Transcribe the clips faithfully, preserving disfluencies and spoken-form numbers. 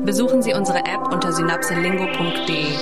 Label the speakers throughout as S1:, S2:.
S1: Besuchen Sie unsere App unter synapselingo punkt de.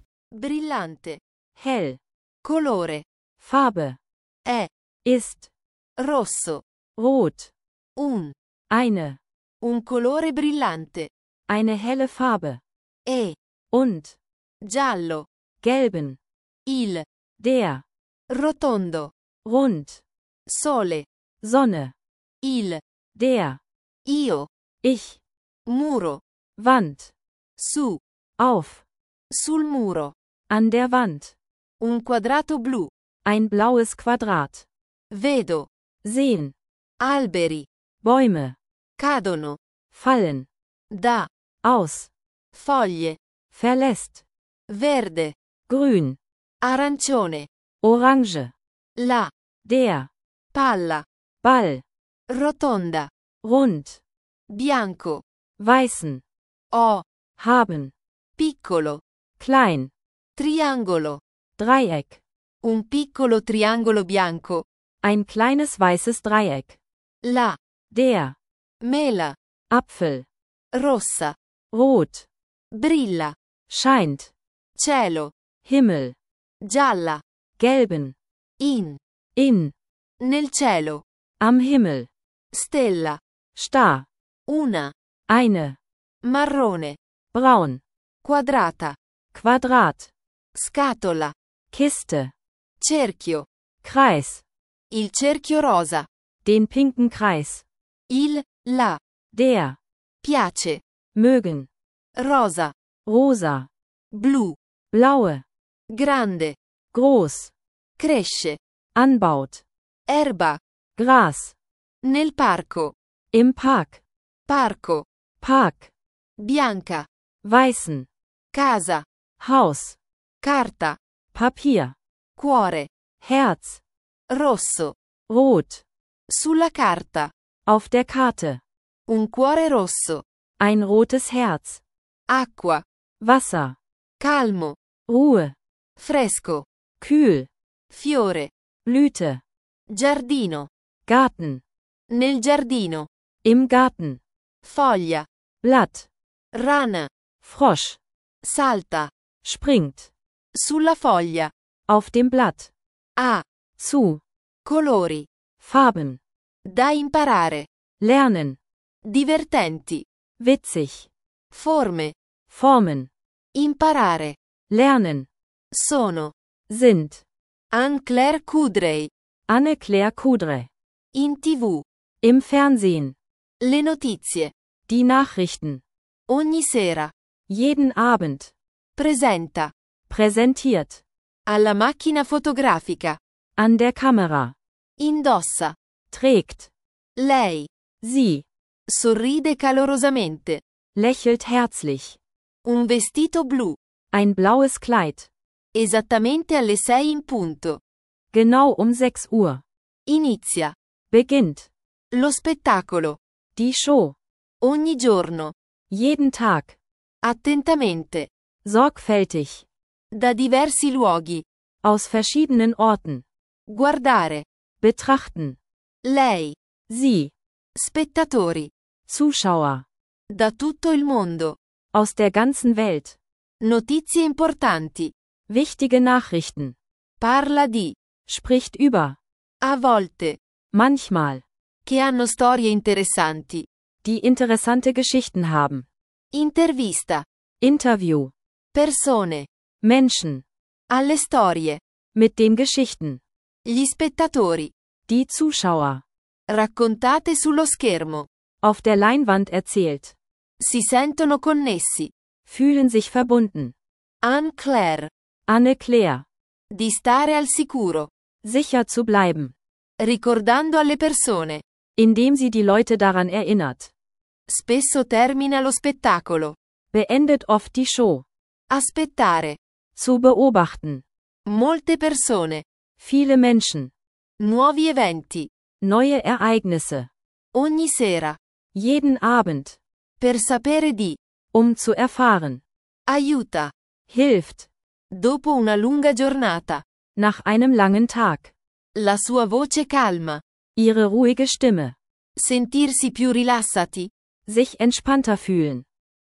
S2: Brillante.
S3: Hell.
S2: Colore.
S3: Farbe.
S2: È.
S3: Ist.
S2: Rosso.
S3: Rot.
S2: Un.
S3: Eine.
S2: Un colore brillante.
S3: Eine helle Farbe.
S2: E.
S3: Und.
S2: Giallo.
S3: Gelben.
S2: Il.
S3: Der.
S2: Rotondo.
S3: Rund.
S2: Sole.
S3: Sonne.
S2: Il.
S3: Der.
S2: Io.
S3: Ich.
S2: Muro.
S3: Wand.
S2: Su.
S3: Auf.
S2: Sul muro.
S3: An der Wand.
S2: Un quadrato blu.
S3: Ein blaues Quadrat.
S2: Vedo.
S3: Sehen.
S2: Alberi.
S3: Bäume.
S2: Cadono.
S3: Fallen.
S2: Da.
S3: Aus.
S2: Foglie.
S3: Verlässt.
S2: Verde.
S3: Grün.
S2: Arancione.
S3: Orange.
S2: La.
S3: Der.
S2: Palla.
S3: Ball.
S2: Rotonda.
S3: Rund.
S2: Bianco.
S3: Weißen.
S2: O.
S3: Haben.
S2: Piccolo.
S3: Klein.
S2: Triangolo.
S3: Dreieck.
S2: Un piccolo triangolo bianco.
S3: Ein kleines weißes Dreieck.
S2: La.
S3: Der.
S2: Mela.
S3: Apfel.
S2: Rossa.
S3: Rot.
S2: Brilla.
S3: Scheint.
S2: Cielo.
S3: Himmel.
S2: Gialla.
S3: Gelben.
S2: In.
S3: In.
S2: Nel cielo.
S3: Am Himmel.
S2: Stella.
S3: Star.
S2: Una.
S3: Eine.
S2: Marrone.
S3: Braun.
S2: Quadrata.
S3: Quadrat.
S2: Scatola.
S3: Kiste.
S2: Cerchio.
S3: Kreis.
S2: Il cerchio rosa.
S3: Den pinken Kreis.
S2: Il. La.
S3: Der.
S2: Piace.
S3: Mögen.
S2: Rosa.
S3: Rosa.
S2: Blu.
S3: Blaue.
S2: Grande.
S3: Groß.
S2: Cresce.
S3: Anbaut.
S2: Erba.
S3: Gras.
S2: Nel parco.
S3: Im Park.
S2: Parco.
S3: Park.
S2: Bianca.
S3: Weißen.
S2: Casa.
S3: Haus.
S2: Carta.
S3: Papier.
S2: Cuore.
S3: Herz.
S2: Rosso.
S3: Rot.
S2: Sulla carta.
S3: Auf der Karte.
S2: Un cuore rosso.
S3: Ein rotes Herz.
S2: Acqua.
S3: Wasser.
S2: Calmo.
S3: Ruhe.
S2: Fresco.
S3: Kühl.
S2: Fiore.
S3: Blüte.
S2: Giardino.
S3: Garten.
S2: Nel giardino.
S3: Im Garten.
S2: Foglia.
S3: Blatt.
S2: Rana.
S3: Frosch.
S2: Salta.
S3: Springt.
S2: Sulla foglia.
S3: Auf dem Blatt.
S2: A.
S3: Zu.
S2: Colori.
S3: Farben.
S2: Da imparare.
S3: Lernen.
S2: Divertenti.
S3: Witzig.
S2: Forme.
S3: Formen.
S2: Imparare.
S3: Lernen.
S2: Sono.
S3: Sind.
S2: Anne-Claire Coudray.
S3: Anne-Claire Coudray.
S2: In tivù.
S3: Im Fernsehen.
S2: Le notizie.
S3: Die Nachrichten.
S2: Ogni sera.
S3: Jeden Abend.
S2: Presenta.
S3: Präsentiert.
S2: Alla macchina fotografica.
S3: An der Kamera.
S2: Indossa.
S3: Trägt.
S2: Lei.
S3: Sie.
S2: Sorride calorosamente.
S3: Lächelt herzlich.
S2: Un vestito blu.
S3: Ein blaues Kleid.
S2: Esattamente alle sei in punto.
S3: Genau um sechs Uhr.
S2: Inizia.
S3: Beginnt.
S2: Lo spettacolo.
S3: Die Show.
S2: Ogni giorno.
S3: Jeden Tag.
S2: Attentamente.
S3: Sorgfältig.
S2: Da diversi luoghi.
S3: Aus verschiedenen Orten.
S2: Guardare.
S3: Betrachten.
S2: Lei.
S3: Sie.
S2: Spettatori.
S3: Zuschauer.
S2: Da tutto il mondo.
S3: Aus der ganzen Welt.
S2: Notizie importanti.
S3: Wichtige Nachrichten.
S2: Parla di.
S3: Spricht über.
S2: A volte.
S3: Manchmal.
S2: Che hanno storie interessanti.
S3: Die interessante Geschichten haben.
S2: Intervista.
S3: Interview.
S2: Persone.
S3: Menschen.
S2: Alle storie.
S3: Mit den Geschichten.
S2: Gli spettatori.
S3: Die Zuschauer.
S2: Raccontate sullo schermo.
S3: Auf der Leinwand erzählt.
S2: Si sentono connessi.
S3: Fühlen sich verbunden.
S2: Anne-Claire.
S3: Anne-Claire.
S2: Di stare al sicuro.
S3: Sicher zu bleiben.
S2: Ricordando alle persone.
S3: Indem sie die Leute daran erinnert.
S2: Spesso termina lo spettacolo.
S3: Beendet oft die Show.
S2: Aspettare.
S3: Zu beobachten.
S2: Molte persone.
S3: Viele Menschen.
S2: Nuovi eventi.
S3: Neue Ereignisse.
S2: Ogni sera.
S3: Jeden Abend.
S2: Per sapere di.
S3: Um zu erfahren.
S2: Aiuta.
S3: Hilft.
S2: Dopo una lunga giornata.
S3: Nach einem langen Tag.
S2: La sua voce calma.
S3: Ihre ruhige Stimme.
S2: Sentirsi più rilassati.
S3: Sich entspannter fühlen.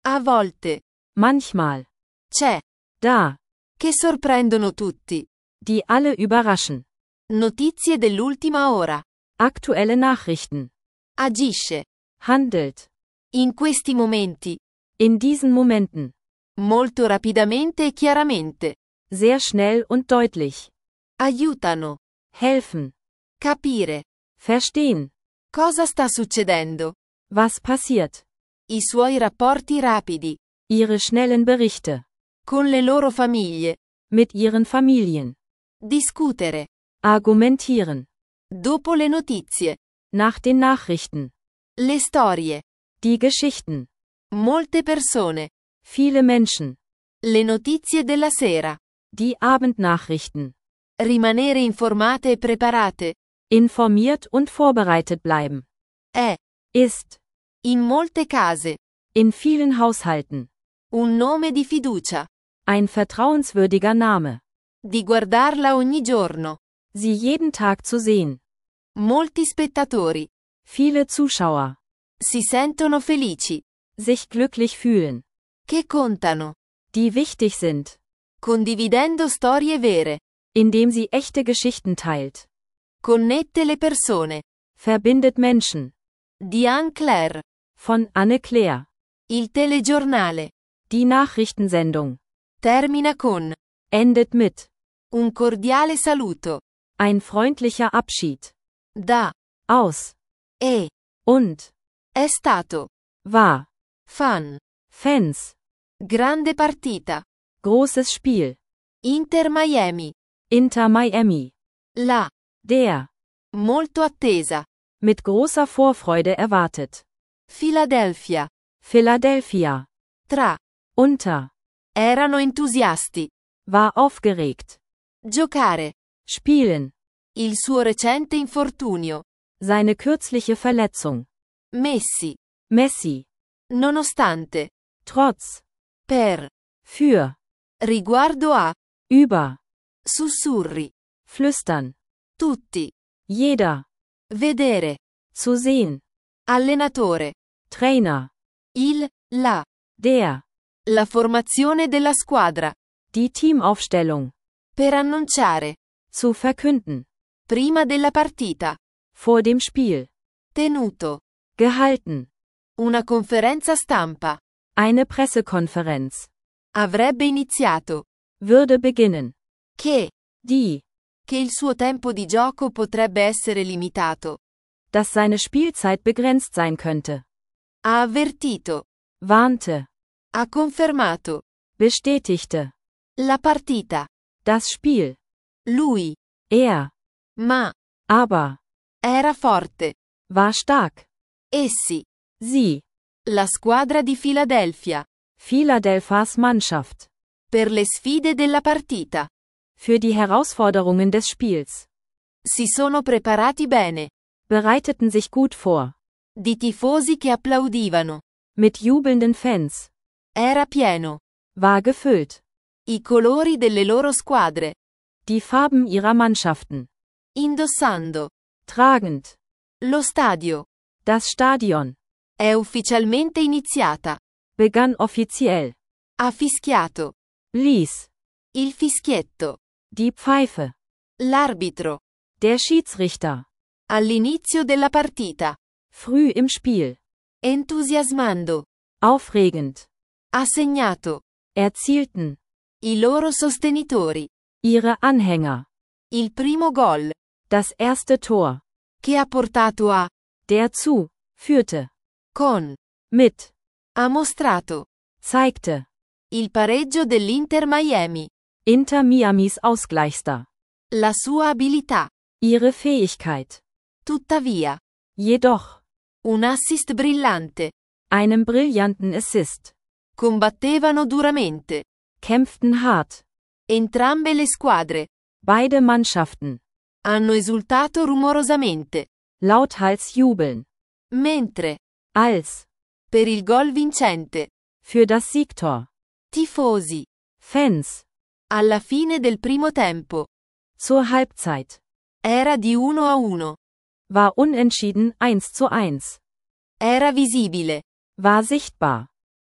S2: A volte.
S3: Manchmal.
S2: C'è.
S3: Da.
S2: Che sorprendono tutti.
S3: Die alle überraschen.
S2: Notizie dell'ultima ora.
S3: Aktuelle Nachrichten.
S2: Agisce.
S3: Handelt.
S2: In questi momenti.
S3: In diesen Momenten.
S2: Molto rapidamente e chiaramente.
S3: Sehr schnell und deutlich.
S2: Aiutano.
S3: Helfen.
S2: Capire.
S3: Verstehen.
S2: Cosa sta succedendo?
S3: Was passiert?
S2: I suoi rapporti rapidi.
S3: Ihre schnellen Berichte.
S2: Con le loro famiglie.
S3: Mit ihren Familien.
S2: Discutere.
S3: Argumentieren.
S2: Dopo le notizie.
S3: Nach den Nachrichten.
S2: Le storie.
S3: Die Geschichten.
S2: Molte persone.
S3: Viele Menschen.
S2: Le notizie della sera.
S3: Die Abendnachrichten.
S2: Rimanere informate e preparate.
S3: Informiert und vorbereitet bleiben.
S2: È.
S3: Ist.
S2: In molte case.
S3: In vielen Haushalten.
S2: Un nome di fiducia.
S3: Ein vertrauenswürdiger Name.
S2: Di guardarla ogni giorno.
S3: Sie jeden Tag zu sehen.
S2: Molti spettatori.
S3: Viele Zuschauer.
S2: Si sentono felici.
S3: Sich glücklich fühlen.
S2: Che contano.
S3: Die wichtig sind.
S2: Condividendo storie vere.
S3: Indem sie echte Geschichten teilt.
S2: Connette le persone.
S3: Verbindet Menschen.
S2: Di Anne Claire.
S3: Von Anne Claire.
S2: Il telegiornale.
S3: Die Nachrichtensendung.
S2: Termina con.
S3: Endet mit.
S2: Un cordiale saluto.
S3: Ein freundlicher Abschied.
S2: Da.
S3: Aus.
S2: E.
S3: Und.
S2: È stato.
S3: War.
S2: Fan.
S3: Fans.
S2: Grande partita.
S3: Großes Spiel.
S2: Inter Miami.
S3: Inter Miami.
S2: La.
S3: Der.
S2: Molto attesa.
S3: Mit großer Vorfreude erwartet.
S2: Philadelphia.
S3: Philadelphia.
S2: Tra.
S3: Unter.
S2: Erano entusiasti.
S3: War aufgeregt.
S2: Giocare.
S3: Spielen.
S2: Il suo recente infortunio.
S3: Seine kürzliche Verletzung.
S2: Messi.
S3: Messi.
S2: Nonostante.
S3: Trotz.
S2: Per.
S3: Für.
S2: Riguardo a.
S3: Über.
S2: Sussurri.
S3: Flüstern.
S2: Tutti.
S3: Jeder.
S2: Vedere.
S3: Zu sehen.
S2: Allenatore.
S3: Trainer.
S2: Il. La.
S3: Der.
S2: La formazione della squadra.
S3: Die Teamaufstellung.
S2: Per annunciare.
S3: Zu verkünden.
S2: Prima della partita.
S3: Vor dem Spiel.
S2: Tenuto.
S3: Gehalten.
S2: Una conferenza stampa.
S3: Eine Pressekonferenz.
S2: Avrebbe iniziato.
S3: Würde beginnen.
S2: Che.
S3: Die.
S2: Che il suo tempo di gioco potrebbe essere limitato.
S3: Dass seine Spielzeit begrenzt sein könnte.
S2: Ha avvertito.
S3: Warnte.
S2: Ha confermato.
S3: Bestätigte.
S2: La partita.
S3: Das Spiel.
S2: Lui.
S3: Er.
S2: Ma.
S3: Aber.
S2: Era forte.
S3: War stark.
S2: Essi.
S3: Sie.
S2: La squadra di Philadelphia.
S3: Philadelphias Mannschaft.
S2: Per le sfide della partita.
S3: Für die Herausforderungen des Spiels.
S2: Si sono preparati bene.
S3: Bereiteten sich gut vor.
S2: Di tifosi che applaudivano.
S3: Mit jubelnden Fans.
S2: Era pieno.
S3: War gefüllt.
S2: I colori delle loro squadre.
S3: Die Farben ihrer Mannschaften.
S2: Indossando.
S3: Tragend.
S2: Lo stadio.
S3: Das Stadion.
S2: È ufficialmente iniziata.
S3: Begann offiziell.
S2: Ha fischiato.
S3: Blies.
S2: Il fischietto.
S3: Die Pfeife.
S2: L'arbitro.
S3: Der Schiedsrichter.
S2: All'inizio della partita.
S3: Früh im Spiel.
S2: Entusiasmando.
S3: Aufregend.
S2: Ha segnato.
S3: Erzielten.
S2: I loro sostenitori.
S3: Ihre Anhänger.
S2: Il primo gol.
S3: Das erste Tor.
S2: Che ha portato a.
S3: Der zu. Führte.
S2: Con.
S3: Mit.
S2: Ha mostrato.
S3: Zeigte.
S2: Il pareggio dell'Inter Miami.
S3: Inter Miamis Ausgleichster.
S2: La sua abilità.
S3: Ihre Fähigkeit.
S2: Tuttavia.
S3: Jedoch.
S2: Un assist brillante.
S3: Einem brillanten Assist.
S2: Combattevano duramente.
S3: Kämpften hart.
S2: Entrambe le squadre.
S3: Beide Mannschaften.
S2: Hanno esultato rumorosamente.
S3: Lauthals jubeln.
S2: Mentre.
S3: Als.
S2: Per il gol vincente.
S3: Für das Siegtor.
S2: Tifosi.
S3: Fans.
S2: Alla fine del primo tempo.
S3: Zur Halbzeit.
S2: Era di uno a uno.
S3: War unentschieden eins zu eins.
S2: Era visibile.
S3: War sichtbar.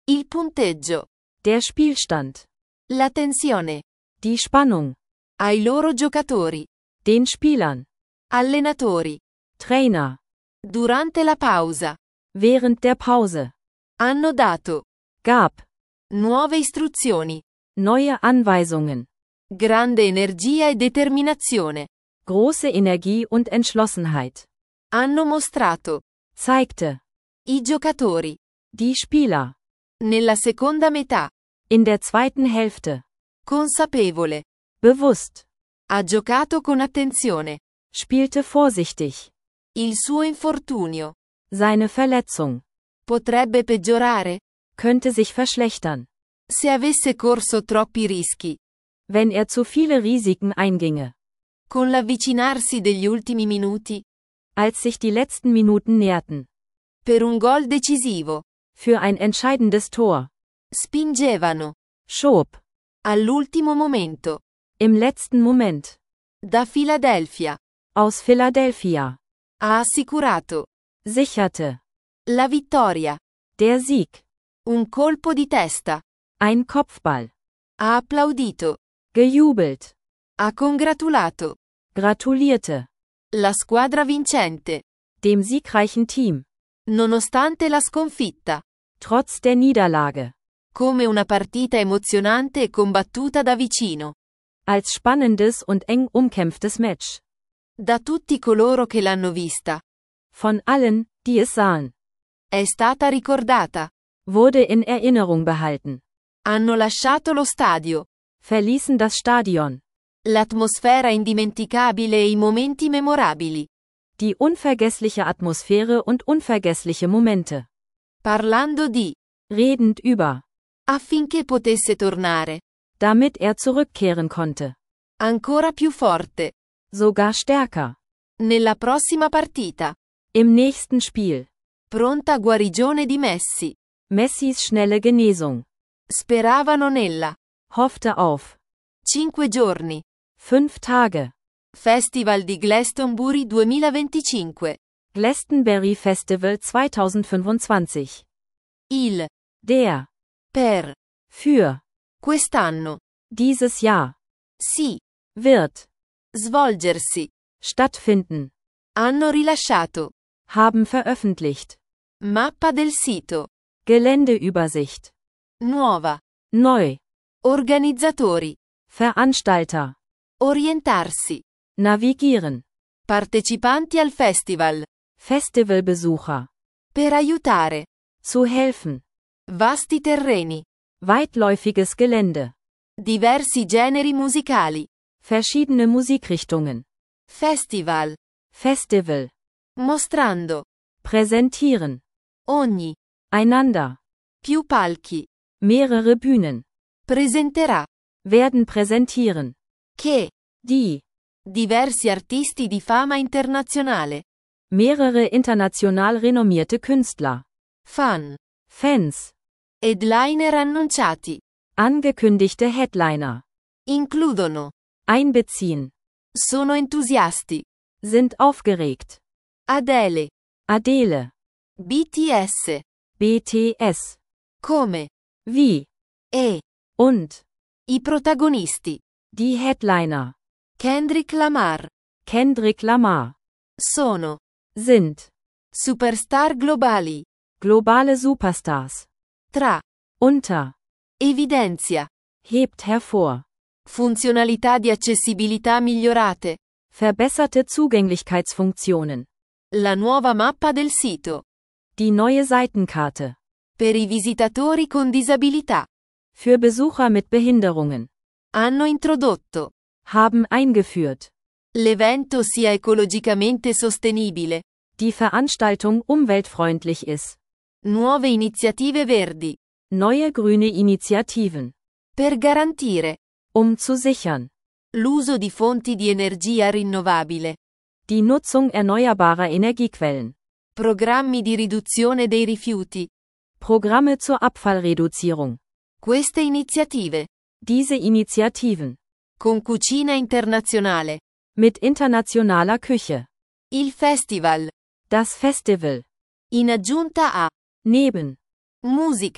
S2: Il punteggio.
S3: Der Spielstand.
S2: La tensione.
S3: Die Spannung.
S2: Ai loro giocatori.
S3: Den Spielern.
S2: Allenatori.
S3: Trainer.
S2: Durante la pausa.
S3: Während der Pause.
S2: Hanno dato.
S3: Gab.
S2: Nuove istruzioni.
S3: Neue Anweisungen.
S2: Grande energia e determinazione.
S3: Große Energie und Entschlossenheit.
S2: Hanno mostrato.
S3: Zeigte.
S2: I giocatori.
S3: Die Spieler.
S2: Nella seconda metà.
S3: In der zweiten Hälfte.
S2: Consapevole.
S3: Bewusst.
S2: Ha giocato con attenzione.
S3: Spielte vorsichtig.
S2: Il suo infortunio.
S3: Seine Verletzung.
S2: Potrebbe peggiorare?
S3: Könnte sich verschlechtern.
S2: Se avesse corso troppi rischi.
S3: Wenn er zu viele Risiken einginge.
S2: Con l'avvicinarsi degli ultimi minuti.
S3: Als sich die letzten Minuten näherten.
S2: Per un gol decisivo.
S3: Für ein entscheidendes Tor.
S2: Spingevano.
S3: Schob.
S2: All'ultimo momento.
S3: Im letzten Moment.
S2: Da Philadelphia.
S3: Aus Philadelphia.
S2: Ha assicurato.
S3: Sicherte.
S2: La vittoria.
S3: Der Sieg.
S2: Un colpo di testa.
S3: Ein Kopfball.
S2: Ha applaudito.
S3: Gejubelt.
S2: Ha congratulato.
S3: Gratulierte.
S2: La squadra vincente.
S3: Dem siegreichen Team.
S2: Nonostante la sconfitta.
S3: Trotz der Niederlage.
S2: Come una partita emozionante e combattuta da vicino.
S3: Als spannendes und eng umkämpftes Match.
S2: Da tutti coloro che l'hanno vista.
S3: Von allen, die es sahen.
S2: È stata ricordata.
S3: Wurde in Erinnerung behalten.
S2: Hanno lasciato lo stadio.
S3: Verließen das Stadion.
S2: L'atmosfera indimenticabile e i momenti memorabili.
S3: Die unvergessliche Atmosphäre und unvergessliche Momente.
S2: Parlando di.
S3: Redend über.
S2: Affinché potesse tornare.
S3: Damit er zurückkehren konnte.
S2: Ancora più forte.
S3: Sogar stärker.
S2: Nella prossima partita.
S3: Im nächsten Spiel.
S2: Pronta guarigione di Messi.
S3: Messis schnelle Genesung.
S2: Speravano nella.
S3: Hoffte auf.
S2: Cinque giorni.
S3: Fünf Tage.
S2: Festival di Glastonbury duemilaventicinque.
S3: Glastonbury Festival zweitausendfünfundzwanzig.
S2: Il.
S3: Der.
S2: Per.
S3: Für.
S2: Quest'anno.
S3: Dieses Jahr.
S2: Si.
S3: Wird.
S2: Svolgersi.
S3: Stattfinden.
S2: Hanno rilasciato.
S3: Haben veröffentlicht.
S2: Mappa del sito.
S3: Geländeübersicht.
S2: Nuova.
S3: Neu.
S2: Organizzatori.
S3: Veranstalter.
S2: Orientarsi.
S3: Navigieren.
S2: Partecipanti al festival.
S3: Festivalbesucher.
S2: Per aiutare.
S3: Zu helfen.
S2: Vasti terreni.
S3: Weitläufiges Gelände.
S2: Diversi generi musicali.
S3: Verschiedene Musikrichtungen.
S2: Festival.
S3: Festival.
S2: Mostrando.
S3: Präsentieren.
S2: Ogni.
S3: Einander.
S2: Più palchi.
S3: Mehrere Bühnen.
S2: Presenterà.
S3: Werden präsentieren.
S2: Che.
S3: Die.
S2: Diversi artisti di fama internazionale.
S3: Mehrere international renommierte Künstler.
S2: Fan.
S3: Fans.
S2: Headliner annunciati.
S3: Angekündigte Headliner.
S2: Includono.
S3: Einbeziehen.
S2: Sono entusiasti.
S3: Sind aufgeregt.
S2: Adele.
S3: Adele.
S2: B T S.
S3: B T S.
S2: Come.
S3: Wie.
S2: E.
S3: Und.
S2: I protagonisti.
S3: Die Headliner.
S2: Kendrick Lamar.
S3: Kendrick Lamar.
S2: Sono.
S3: Sind.
S2: Superstar globali.
S3: Globale Superstars.
S2: Tra.
S3: Unter.
S2: Evidenzia.
S3: Hebt hervor.
S2: Funzionalità di accessibilità migliorate.
S3: Verbesserte Zugänglichkeitsfunktionen.
S2: La nuova mappa del sito.
S3: Die neue Seitenkarte.
S2: Per i visitatori con disabilità.
S3: Für Besucher mit Behinderungen.
S2: Hanno introdotto.
S3: Haben eingeführt.
S2: L'evento sia ecologicamente sostenibile.
S3: Die Veranstaltung umweltfreundlich ist.
S2: Nuove iniziative verdi.
S3: Neue grüne Initiativen.
S2: Per garantire.
S3: Um zu sichern.
S2: L'uso di fonti di energia rinnovabile.
S3: Die Nutzung erneuerbarer Energiequellen.
S2: Programmi di riduzione dei rifiuti.
S3: Programme zur Abfallreduzierung.
S2: Queste iniziative.
S3: Diese Initiativen.
S2: Con cucina internazionale.
S3: Mit internationaler Küche.
S2: Il festival.
S3: Das Festival.
S2: In aggiunta a.
S3: Neben.
S2: Musica.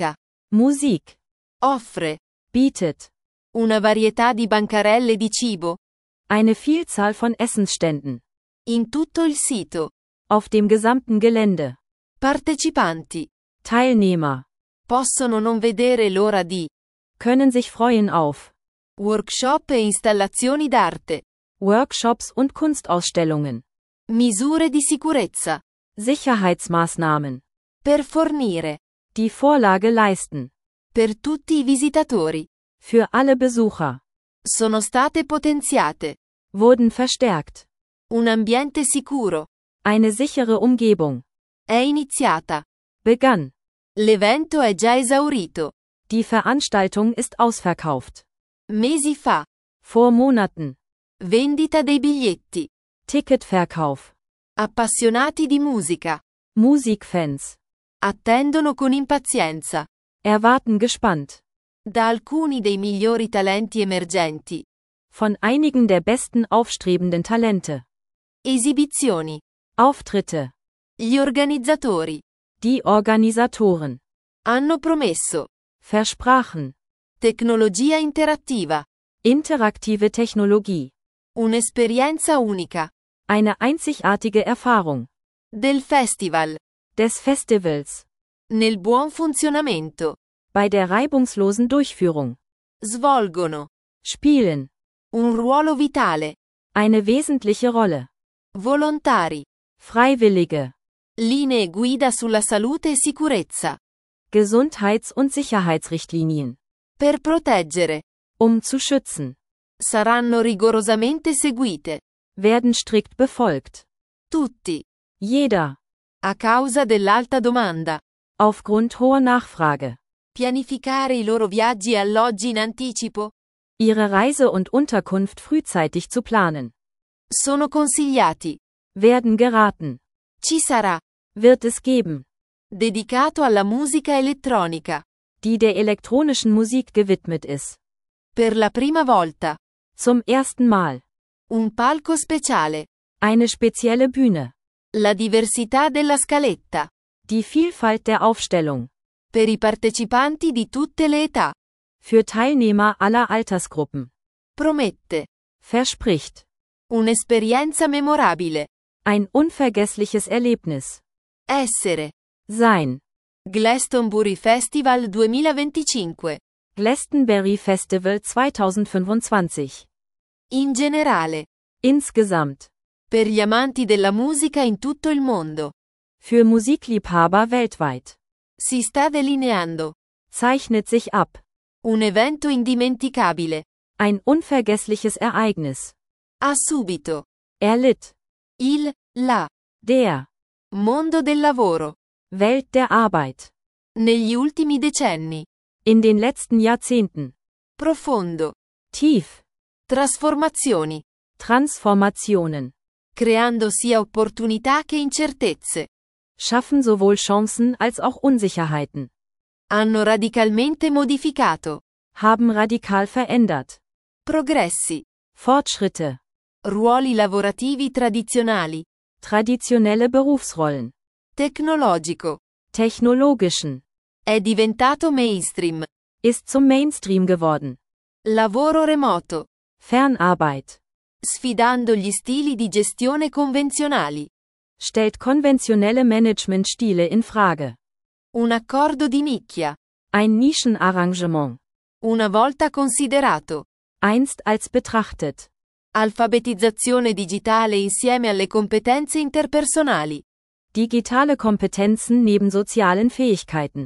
S3: Musik.
S2: Offre.
S3: Bietet.
S2: Una varietà di bancarelle di cibo.
S3: Eine Vielzahl von Essensständen.
S2: In tutto il sito.
S3: Auf dem gesamten Gelände.
S2: Partecipanti.
S3: Teilnehmer.
S2: Possono non vedere l'ora di.
S3: Können sich freuen auf.
S2: Workshop e installazioni d'arte.
S3: Workshops und Kunstausstellungen.
S2: Misure di sicurezza.
S3: Sicherheitsmaßnahmen.
S2: Per fornire.
S3: Die Vorlage leisten.
S2: Per tutti i visitatori.
S3: Für alle Besucher.
S2: Sono state potenziate.
S3: Wurden verstärkt.
S2: Un ambiente sicuro.
S3: Eine sichere Umgebung.
S2: È iniziata.
S3: Begann.
S2: L'evento è già esaurito.
S3: Die Veranstaltung ist ausverkauft.
S2: Mesi fa.
S3: Vor Monaten.
S2: Vendita dei biglietti.
S3: Ticketverkauf.
S2: Appassionati di musica.
S3: Musikfans.
S2: Attendono con impazienza.
S3: Erwarten gespannt.
S2: Da alcuni dei migliori talenti emergenti.
S3: Von einigen der besten aufstrebenden Talente.
S2: Esibizioni.
S3: Auftritte.
S2: Gli organizzatori.
S3: Die Organisatoren.
S2: Hanno promesso.
S3: Versprachen.
S2: Tecnologia interattiva.
S3: Interaktive Technologie.
S2: Un'esperienza unica.
S3: Eine einzigartige Erfahrung.
S2: Del festival.
S3: Des Festivals.
S2: Nel buon funzionamento.
S3: Bei der reibungslosen Durchführung.
S2: Svolgono.
S3: Spielen.
S2: Un ruolo vitale.
S3: Eine wesentliche Rolle.
S2: Volontari.
S3: Freiwillige.
S2: Linee guida sulla salute e sicurezza.
S3: Gesundheits- und Sicherheitsrichtlinien.
S2: Per proteggere.
S3: Um zu schützen.
S2: Saranno rigorosamente seguite.
S3: Werden strikt befolgt.
S2: Tutti.
S3: Jeder.
S2: A causa dell'alta domanda.
S3: Aufgrund hoher Nachfrage.
S2: Pianificare i loro viaggi e alloggi in anticipo.
S3: Ihre Reise und Unterkunft frühzeitig zu planen.
S2: Sono consigliati.
S3: Werden geraten.
S2: Ci sarà.
S3: Wird es geben.
S2: Dedicato alla musica elettronica.
S3: Die der elektronischen Musik gewidmet ist.
S2: Per la prima volta.
S3: Zum ersten Mal.
S2: Un palco speciale.
S3: Eine spezielle Bühne.
S2: La diversità della scaletta.
S3: Die Vielfalt der Aufstellung.
S2: Per i partecipanti di tutte le età.
S3: Für Teilnehmer aller Altersgruppen.
S2: Promette.
S3: Verspricht.
S2: Un'esperienza memorabile.
S3: Ein unvergessliches Erlebnis.
S2: Essere.
S3: Sein.
S2: Glastonbury Festival duemilaventicinque.
S3: Glastonbury Festival zweitausendfünfundzwanzig.
S2: In generale.
S3: Insgesamt.
S2: Per gli amanti della musica in tutto il mondo.
S3: Für Musikliebhaber weltweit.
S2: Si sta delineando.
S3: Zeichnet sich ab.
S2: Un evento indimenticabile.
S3: Ein unvergessliches Ereignis.
S2: Ha subito.
S3: Erlitt.
S2: Il, la.
S3: Der.
S2: Mondo del lavoro.
S3: Welt der Arbeit.
S2: Negli ultimi decenni.
S3: In den letzten Jahrzehnten.
S2: Profondo.
S3: Tief.
S2: Trasformazioni.
S3: Transformationen.
S2: Creando sia opportunità che incertezze.
S3: Schaffen sowohl Chancen als auch Unsicherheiten.
S2: Hanno radicalmente modificato.
S3: Haben radikal verändert.
S2: Progressi.
S3: Fortschritte.
S2: Ruoli lavorativi tradizionali.
S3: Traditionelle Berufsrollen.
S2: Tecnologico.
S3: Technologischen.
S2: È diventato mainstream.
S3: Ist zum Mainstream geworden.
S2: Lavoro remoto.
S3: Fernarbeit.
S2: Sfidando gli stili di gestione convenzionali.
S3: Stellt konventionelle Managementstile in Frage.
S2: Un accordo di nicchia.
S3: Ein Nischenarrangement.
S2: Una volta considerato.
S3: Einst als betrachtet.
S2: Alfabetizzazione digitale insieme alle competenze interpersonali.
S3: Digitale Kompetenzen neben sozialen Fähigkeiten.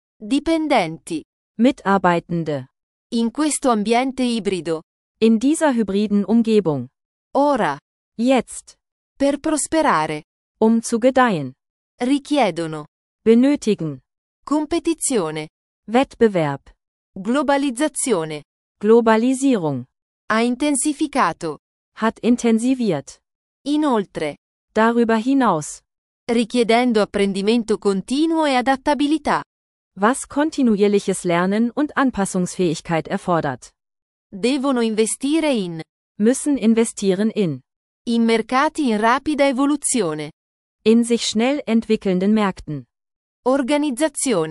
S2: Dipendenti.
S3: Mitarbeitende.
S2: In questo ambiente ibrido.
S3: In dieser hybriden Umgebung.
S2: Ora.
S3: Jetzt.
S2: Per prosperare.
S3: Um zu gedeihen.
S2: Richiedono.
S3: Benötigen.
S2: Competizione.
S3: Wettbewerb.
S2: Globalizzazione.
S3: Globalisierung.
S2: Ha intensificato.
S3: Hat intensiviert.
S2: Inoltre.
S3: Darüber hinaus.
S2: Richiedendo apprendimento continuo e adattabilità.
S3: Was kontinuierliches Lernen und Anpassungsfähigkeit erfordert.
S2: Devono investire in.
S3: Müssen investieren in.
S2: In mercati in rapida evoluzione.
S3: In sich schnell entwickelnden Märkten.
S2: Organizzazioni.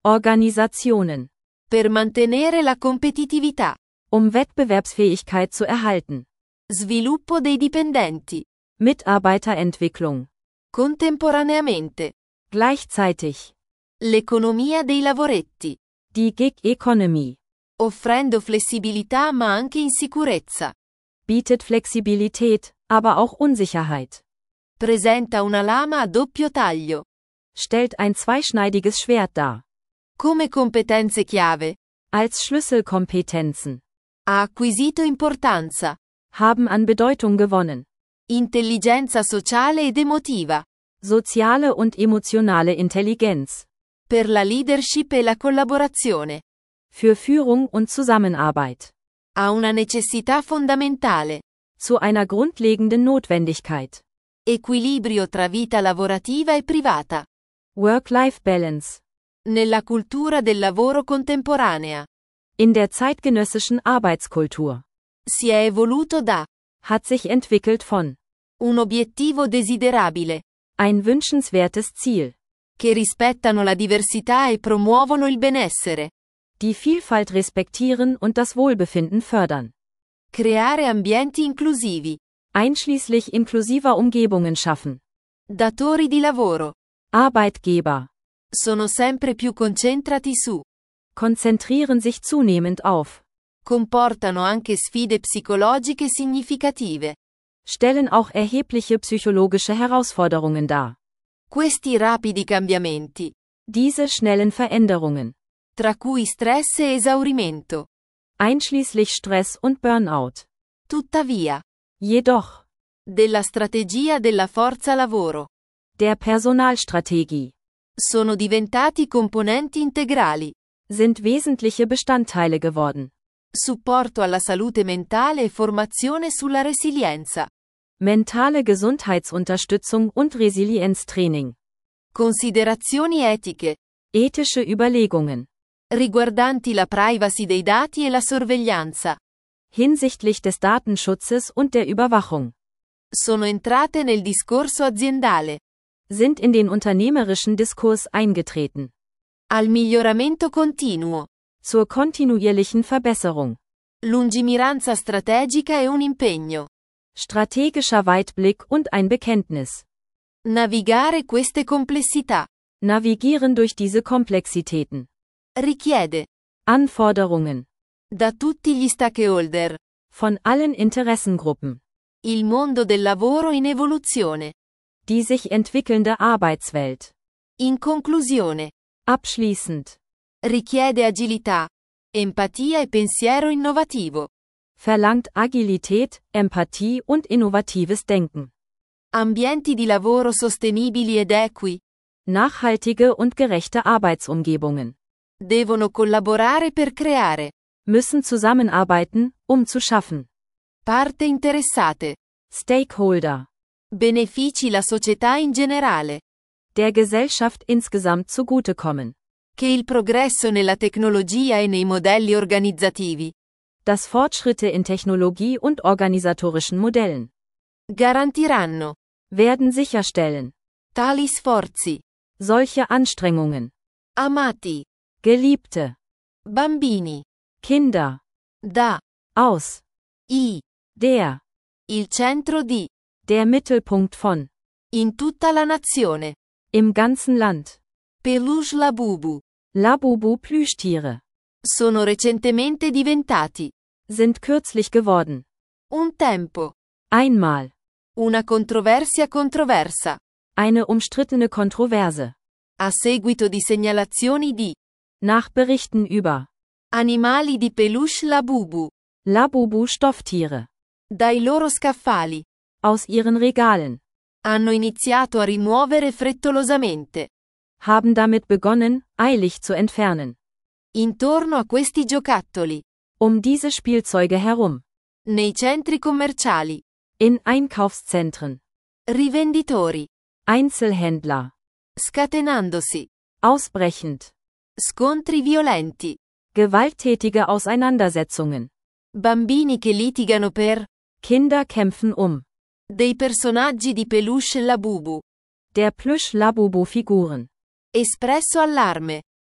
S3: Organisationen.
S2: Per mantenere la competitività.
S3: Um Wettbewerbsfähigkeit zu erhalten.
S2: Sviluppo dei dipendenti.
S3: Mitarbeiterentwicklung.
S2: Contemporaneamente.
S3: Gleichzeitig.
S2: L'economia dei lavoretti.
S3: Die Gig Economy.
S2: Offrendo flessibilità ma anche insicurezza.
S3: Bietet Flexibilität, aber auch Unsicherheit.
S2: Presenta una lama a doppio taglio.
S3: Stellt ein zweischneidiges Schwert dar.
S2: Come competenze chiave.
S3: Als Schlüsselkompetenzen.
S2: Ha acquisito importanza.
S3: Haben an Bedeutung gewonnen.
S2: Intelligenza sociale ed emotiva.
S3: Soziale und emotionale Intelligenz.
S2: Per la leadership e la collaborazione.
S3: Für Führung und Zusammenarbeit.
S2: Ha una necessità fondamentale.
S3: Zu einer grundlegenden Notwendigkeit.
S2: Equilibrio tra vita lavorativa e privata.
S3: Work-Life Balance.
S2: Nella cultura del lavoro contemporanea.
S3: In der zeitgenössischen Arbeitskultur.
S2: Si è evoluto da.
S3: Hat sich entwickelt von.
S2: Un obiettivo desiderabile.
S3: Ein wünschenswertes Ziel.
S2: Che rispettano la diversità e promuovono il benessere.
S3: Die Vielfalt respektieren und das Wohlbefinden fördern.
S2: Creare ambienti inclusivi.
S3: Einschließlich inklusiver Umgebungen schaffen.
S2: Datori di lavoro.
S3: Arbeitgeber.
S2: Sono sempre più concentrati su.
S3: Konzentrieren sich zunehmend auf.
S2: Comportano anche sfide psicologiche significative.
S3: Stellen auch erhebliche psychologische Herausforderungen dar.
S2: Questi rapidi cambiamenti.
S3: Diese schnellen Veränderungen.
S2: Tra cui stress e esaurimento.
S3: Einschließlich Stress und Burnout.
S2: Tuttavia.
S3: Jedoch.
S2: Della strategia della forza lavoro.
S3: Der Personalstrategie.
S2: Sono diventati componenti integrali.
S3: Sind wesentliche Bestandteile geworden.
S2: Supporto alla salute mentale e formazione sulla resilienza.
S3: Mentale Gesundheitsunterstützung und Resilienztraining.
S2: Considerazioni etiche.
S3: Ethische Überlegungen.
S2: Riguardanti la privacy dei dati e la sorveglianza.
S3: Hinsichtlich des Datenschutzes und der Überwachung.
S2: Sono entrate nel discorso aziendale.
S3: Sind in den unternehmerischen Diskurs eingetreten.
S2: Al miglioramento continuo.
S3: Zur kontinuierlichen Verbesserung.
S2: Lungimiranza strategica e un impegno.
S3: Strategischer Weitblick und ein Bekenntnis.
S2: Navigare queste complessità.
S3: Navigieren durch diese Komplexitäten.
S2: Richiede.
S3: Anforderungen.
S2: Da tutti gli stakeholder.
S3: Von allen Interessengruppen.
S2: Il mondo del lavoro in evoluzione.
S3: Die sich entwickelnde Arbeitswelt.
S2: In conclusione.
S3: Abschließend.
S2: Richiede agilità, empatia e pensiero innovativo.
S3: Verlangt Agilität, Empathie und innovatives Denken.
S2: Ambienti di lavoro sostenibili ed equi.
S3: Nachhaltige und gerechte Arbeitsumgebungen.
S2: Devono collaborare per creare.
S3: Müssen zusammenarbeiten, um zu schaffen.
S2: Parte interessate.
S3: Stakeholder.
S2: Benefici la società in generale.
S3: Der Gesellschaft insgesamt zugutekommen.
S2: Che il progresso nella tecnologia e nei modelli organizzativi.
S3: Dass Fortschritte in Technologie und organisatorischen Modellen.
S2: Garantiranno.
S3: Werden sicherstellen.
S2: Tali sforzi.
S3: Solche Anstrengungen.
S2: Amati.
S3: Geliebte.
S2: Bambini.
S3: Kinder.
S2: Da.
S3: Aus.
S2: I.
S3: Der.
S2: Il centro di.
S3: Der Mittelpunkt von.
S2: In tutta la nazione.
S3: Im ganzen Land.
S2: Peluche Labubu.
S3: Labubu Plüschtiere.
S2: Sono recentemente diventati.
S3: Sind kürzlich geworden.
S2: Un tempo.
S3: Einmal.
S2: Una controversia controversa.
S3: Eine umstrittene Kontroverse.
S2: A seguito di segnalazioni di.
S3: Nach Berichten über.
S2: Animali di peluche Labubu.
S3: Labubu Stofftiere.
S2: Dai loro scaffali.
S3: Aus ihren Regalen.
S2: Hanno iniziato a rimuovere frettolosamente.
S3: Haben damit begonnen, eilig zu entfernen.
S2: Intorno a questi giocattoli.
S3: Um diese Spielzeuge herum.
S2: Nei centri commerciali.
S3: In Einkaufszentren.
S2: Rivenditori.
S3: Einzelhändler.
S2: Scatenandosi.
S3: Ausbrechend.
S2: Scontri violenti.
S3: Gewalttätige Auseinandersetzungen.
S2: Bambini che litigano per.
S3: Kinder kämpfen um.
S2: Dei personaggi di peluche Labubu.
S3: Der Plüsch Labubu Figuren.
S2: Espresso allarme.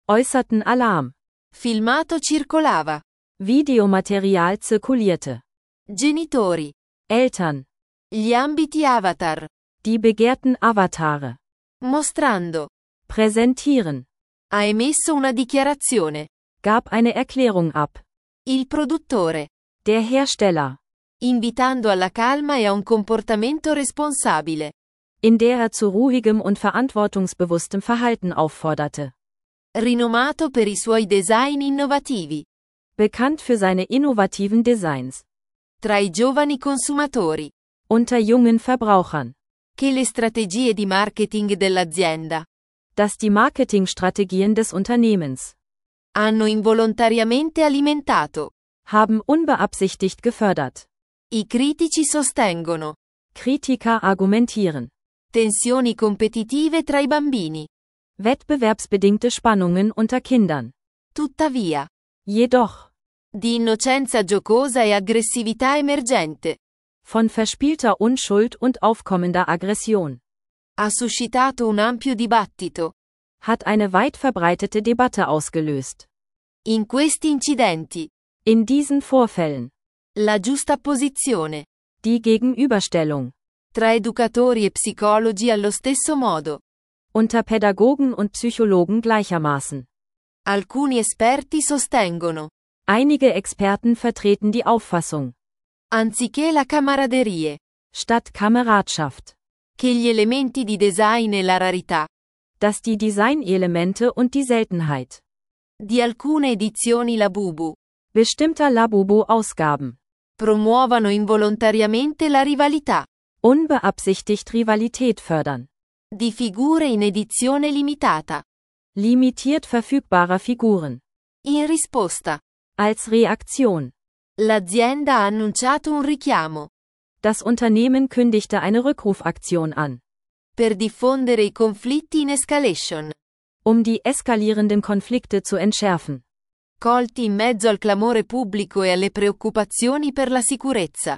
S3: äußerten Alarm.
S2: Filmato circolava.
S3: Videomaterial zirkulierte.
S2: Genitori.
S3: Eltern.
S2: Gli ambiti avatar.
S3: Die begehrten Avatare.
S2: Mostrando.
S3: Präsentieren.
S2: Ha emesso una dichiarazione.
S3: Gab eine Erklärung ab.
S2: Il produttore.
S3: Der Hersteller.
S2: Invitando alla calma e a un comportamento responsabile.
S3: In der er zu ruhigem und verantwortungsbewusstem Verhalten aufforderte.
S2: Rinomato per i suoi design innovativi.
S3: Bekannt für seine innovativen Designs.
S2: Tra i giovani consumatori.
S3: Unter jungen Verbrauchern.
S2: Che le strategie di marketing dell'azienda.
S3: Dass die Marketingstrategien des Unternehmens.
S2: Hanno involontariamente alimentato.
S3: Haben unbeabsichtigt gefördert.
S2: I critici sostengono.
S3: Kritiker argumentieren.
S2: Tensioni competitive tra i bambini.
S3: Wettbewerbsbedingte Spannungen unter Kindern.
S2: Tuttavia.
S3: Jedoch.
S2: Di innocenza giocosa e aggressività emergente.
S3: Von verspielter Unschuld und aufkommender Aggression.
S2: Ha suscitato un ampio dibattito.
S3: Hat eine weit verbreitete Debatte ausgelöst.
S2: In questi incidenti.
S3: In diesen Vorfällen.
S2: La giustapposizione.
S3: Die Gegenüberstellung.
S2: Tra educatori e psicologi allo stesso modo.
S3: Unter Pädagogen und Psychologen gleichermaßen.
S2: Alcuni esperti sostengono.
S3: Einige Experten vertreten die Auffassung.
S2: Anziché la camaraderie.
S3: Statt Kameradschaft.
S2: Che gli elementi di design e la rarità.
S3: Dass die Designelemente und die Seltenheit.
S2: Di alcune edizioni Labubu.
S3: Bestimmter Labubu-Ausgaben.
S2: Promuovano involontariamente la rivalità.
S3: Unbeabsichtigt Rivalität fördern.
S2: Di figure in edizione limitata.
S3: Limitiert verfügbarer Figuren.
S2: In risposta.
S3: Als Reaktion.
S2: L'azienda ha annunciato un richiamo.
S3: Das Unternehmen kündigte eine Rückrufaktion an.
S2: Per diffondere i conflitti in escalation.
S3: Um die eskalierenden Konflikte zu entschärfen.
S2: Colti in mezzo al clamore pubblico e alle preoccupazioni per la sicurezza.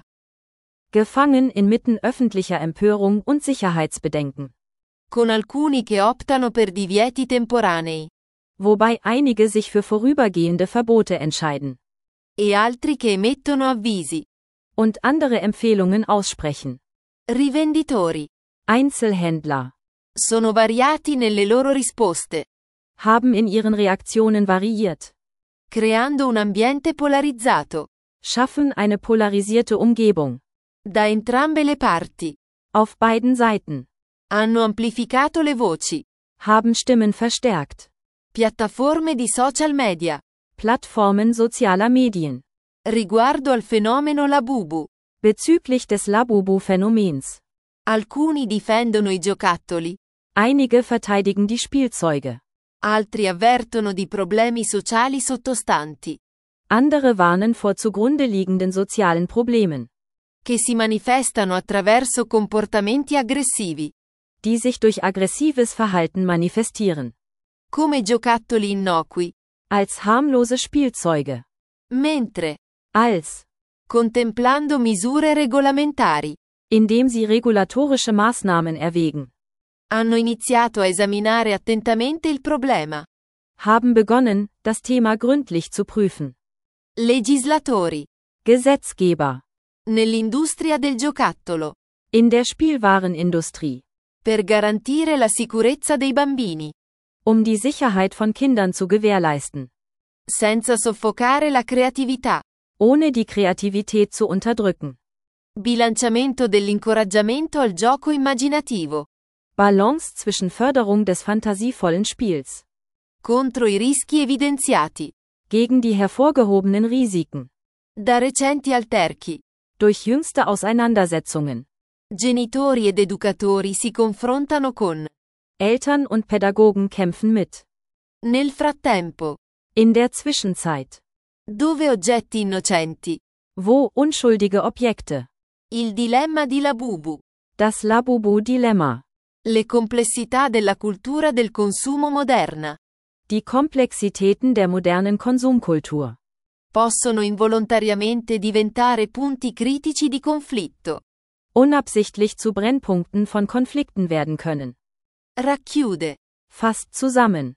S3: Gefangen inmitten öffentlicher Empörung und Sicherheitsbedenken.
S2: Con alcuni che optano per divieti temporanei.
S3: Wobei einige sich für vorübergehende Verbote entscheiden.
S2: E altri che emettono avvisi.
S3: Und andere Empfehlungen aussprechen.
S2: Rivenditori.
S3: Einzelhändler.
S2: Sono variati nelle loro risposte.
S3: Haben in ihren Reaktionen variiert.
S2: Creando un ambiente polarizzato.
S3: Schaffen eine polarisierte Umgebung.
S2: Da entrambe le parti.
S3: Auf beiden Seiten.
S2: Hanno amplificato le voci.
S3: Haben Stimmen verstärkt.
S2: Piattaforme di social media.
S3: Plattformen sozialer Medien.
S2: Riguardo al fenomeno Labubu.
S3: Bezüglich des Labubu-Phänomens.
S2: Alcuni difendono i giocattoli.
S3: Einige verteidigen die Spielzeuge.
S2: Altri avvertono di problemi sociali sottostanti.
S3: Andere warnen vor zugrunde liegenden sozialen Problemen.
S2: Che si manifestano attraverso comportamenti aggressivi.
S3: Die sich durch aggressives Verhalten manifestieren.
S2: Come giocattoli innocui.
S3: Als harmlose Spielzeuge.
S2: Mentre.
S3: Als.
S2: Contemplando misure regolamentari.
S3: Indem sie regulatorische Maßnahmen erwägen.
S2: Hanno iniziato a esaminare attentamente il problema.
S3: Haben begonnen, das Thema gründlich zu prüfen.
S2: Legislatori.
S3: Gesetzgeber.
S2: Nell'industria del giocattolo.
S3: In der Spielwarenindustrie.
S2: Per garantire la sicurezza dei bambini.
S3: Um die Sicherheit von Kindern zu gewährleisten.
S2: Senza soffocare la creatività.
S3: Ohne die Kreativität zu unterdrücken.
S2: Bilanciamento dell'incoraggiamento al gioco immaginativo.
S3: Balance zwischen Förderung des fantasievollen Spiels.
S2: Contro i rischi evidenziati.
S3: Gegen die hervorgehobenen Risiken.
S2: Da recenti alterchi.
S3: Durch jüngste Auseinandersetzungen.
S2: Genitori ed educatori si confrontano con.
S3: Eltern und Pädagogen kämpfen mit.
S2: Nel frattempo.
S3: In der Zwischenzeit.
S2: Dove oggetti innocenti.
S3: Wo unschuldige Objekte.
S2: Il dilemma di Labubu.
S3: Das Labubu-Dilemma.
S2: Le complessità della cultura del consumo moderna.
S3: Die Komplexitäten der modernen Konsumkultur.
S2: Possono involontariamente diventare punti critici di conflitto.
S3: Unabsichtlich zu Brennpunkten von Konflikten werden können.
S2: Racchiude.
S3: Fasst zusammen.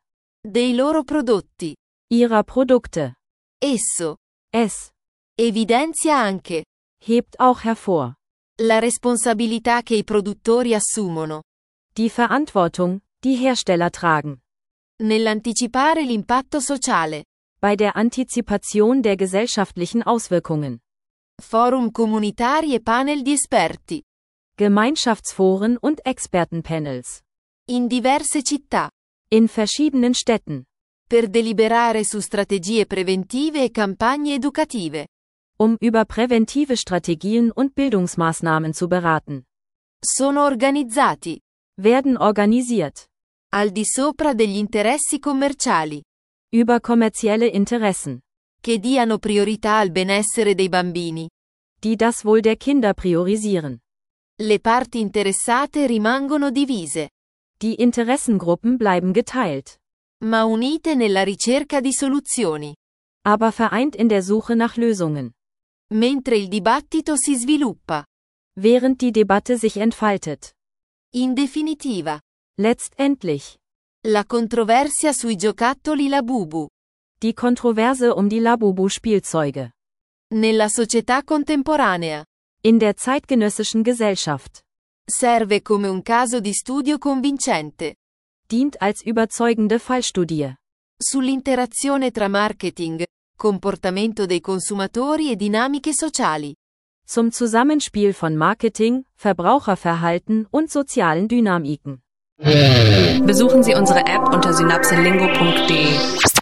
S2: dei loro prodotti.
S3: ihrer Produkte.
S2: Esso
S3: Es
S2: evidenzia anche
S3: hebt auch hervor
S2: la responsabilità che i produttori assumono
S3: die Verantwortung, die Hersteller tragen,
S2: nell'anticipare l'impatto sociale.
S3: bei der Antizipation der gesellschaftlichen Auswirkungen.
S2: Forum comunitari e panel di esperti.
S3: Gemeinschaftsforen und Expertenpanels.
S2: In diverse città.
S3: In verschiedenen Städten.
S2: Per deliberare su strategie preventive e campagne educative.
S3: Um über präventive Strategien und Bildungsmaßnahmen zu beraten.
S2: Sono organizzati.
S3: Werden organisiert.
S2: Al di sopra degli interessi commerciali.
S3: Über kommerzielle Interessen.
S2: Che diano priorità al benessere dei bambini.
S3: Die das Wohl der Kinder priorisieren.
S2: Le parti interessate rimangono divise.
S3: Die Interessengruppen bleiben geteilt.
S2: Ma unite nella ricerca di soluzioni.
S3: Aber vereint in der Suche nach Lösungen.
S2: Mentre il dibattito si sviluppa.
S3: Während die Debatte sich entfaltet.
S2: In definitiva.
S3: Letztendlich.
S2: La controversia sui giocattoli Labubu.
S3: Die Kontroverse um die Labubu-Spielzeuge.
S2: Nella società contemporanea.
S3: In der zeitgenössischen Gesellschaft.
S2: Serve come un caso di studio convincente.
S3: Dient als überzeugende Fallstudie.
S2: Sull'interazione tra marketing, comportamento dei consumatori e dinamiche sociali.
S3: Zum Zusammenspiel von Marketing, Verbraucherverhalten und sozialen Dynamiken.
S1: Besuchen Sie unsere App unter synapselingo punkt de.